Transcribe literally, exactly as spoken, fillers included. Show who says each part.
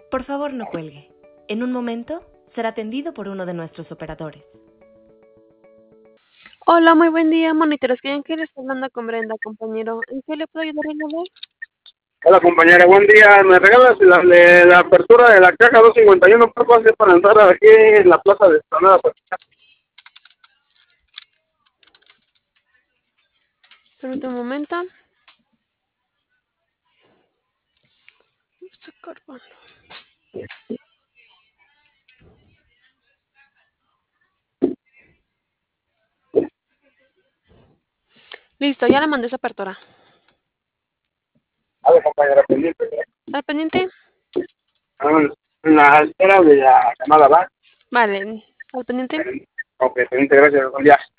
Speaker 1: Por favor, no cuelgue. En un momento será atendido por uno de nuestros operadores.
Speaker 2: Hola, muy buen día, monitores. ¿Quién quiere estar hablando con Brenda, compañero? ¿En qué le puedo ayudar en la voz?
Speaker 3: Hola compañera, buen día. ¿Me regalas la, la, la apertura de la caja doscientos cincuenta y uno por favor, para entrar aquí en la plaza de Esplanada?
Speaker 2: Permítame un momento. Está cargando. Listo, ya le mandé esa apertura.
Speaker 3: A ver compañera, pendiente.
Speaker 2: ¿Está pendiente?
Speaker 3: En la espera de la llamada, ¿va?
Speaker 2: Vale, ¿está pendiente?
Speaker 3: Ok, pendiente, gracias. Buen día.